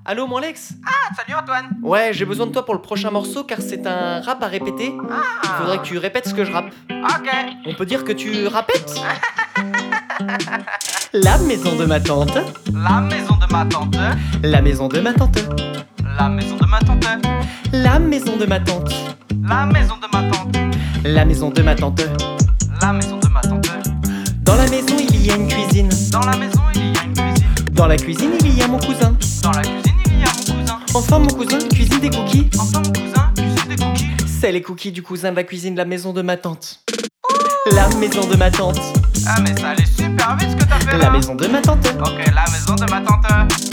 Allô, mon Lex? Ah, salut Antoine. Ouais, j'ai besoin de toi pour le prochain morceau car c'est un rap à répéter. Il faudrait que tu répètes ce que je rappe. Ok. On peut dire que tu répètes? La maison de ma tante. La maison de ma tante. La maison de ma tante. La maison de ma tante. La maison de ma tante. La maison de ma tante. La maison de ma tante. La maison de ma tante. Dans la maison, il y a une cuisine. Dans la maison, il y a une cuisine. Dans la cuisine, il y a mon cousin. Dans la cuisine, il y a mon cousin. Enfin, mon cousin cuisine des cookies. Enfin, mon cousin cuisine des cookies. C'est les cookies du cousin de la cuisine de la maison de ma tante. La maison de ma tante. Ah, mais ça allait super vite ce que t'as fait là. La maison de ma tante. Ok, la maison de ma tante.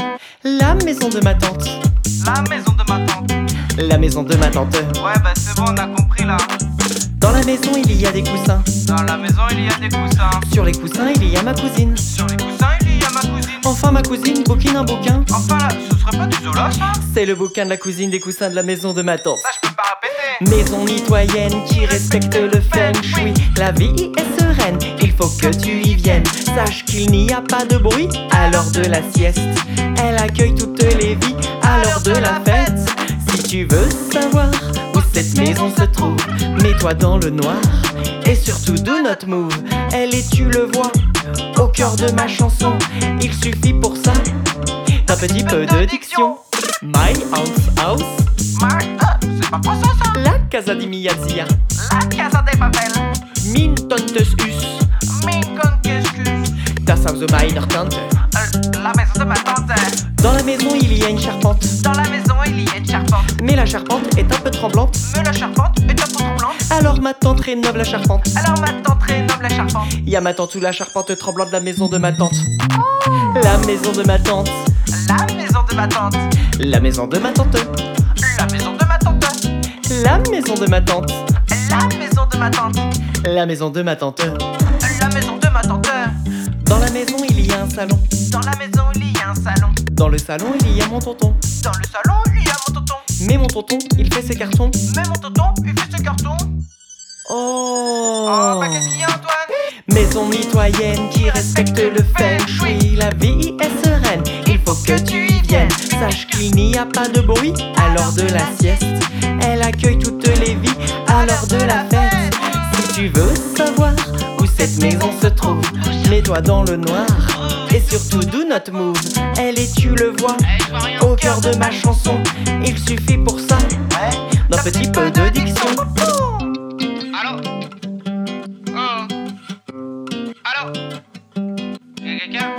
La maison de ma tante. La maison de ma tante. La maison de ma tante. Ouais, bah c'est bon, on a compris là. Dans la maison, il y a des coussins. Dans la maison, il y a des coussins. Sur les coussins, il y a ma cousine. Sur les coussins, il y a ma cousine. Enfin, ma cousine bouquine un bouquin. Enfin là, ce serait pas du Zola ça? C'est le bouquin de la cousine des coussins de la maison de ma tante. Ça, je peux pas répéter. Maison mitoyenne qui respecte le feng shui. La vie est sereine, il faut que tu y viennes. Sache qu'il n'y a pas de bruit à l'heure de la sieste. Elle accueille toutes les vies à l'heure de la fête. Si tu veux savoir où cette maison se trouve, mets-toi dans le noir et surtout do not move. Elle est, tu le vois, au cœur de ma chanson. Il suffit pour ça d'un petit peu de diction. My aunt's house, C'est pas français ça. la casa di mia zia. La casa de papel. Min tontes us, Min concuscus. das Haus meiner Tante. La maison de ma tante. Dans la maison, il y a une charpente. Dans la maison, il y a une charpente. Mais la charpente est un peu tremblante. Mais la charpente est un peu tremblante. Alors ma tante rénove la charpente. Alors ma tante rénove la charpente. Y a ma tante ou la charpente tremblante de la maison de ma tante. La maison de ma tante. La maison de ma tante. La maison de ma tante. La maison de ma tante. La maison de ma tante. La maison de ma tante. La maison de ma tante. La maison de ma tante. Dans la maison, il y a un salon. Dans la maison, il y a un salon. Dans le salon, il y a mon tonton. Dans le salon, il y a mon tonton. Mais mon tonton, il fait ses cartons. Mais mon tonton, il fait ce carton. Oh, Oh, bah qu'est-ce qu'il y a Antoine? Maison mitoyenne qui respecte le feng shui. La vie est sereine, il faut que tu y viennes. Sache qu'il n'y a pas de bruit à l'heure de la sieste. Elle accueille toutes les vies à l'heure de la fête. Si tu veux savoir où cette maison se trouve, mets-toi dans le noir et surtout do not move. Elle est, tu le vois, au cœur de ma chanson. Il suffit pour ça d'un petit peu de diction. Allô? Oh. Allô? Y'a quelqu'un?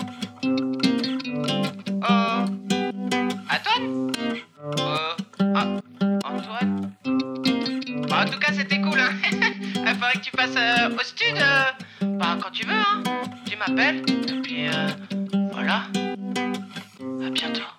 Oh. Antoine? Ah, Antoine? Bah, en tout cas, c'était cool, hein. Il faudrait que tu passes au stud. Bah, quand tu veux, hein. Tu m'appelles. Et puis, voilà. À bientôt.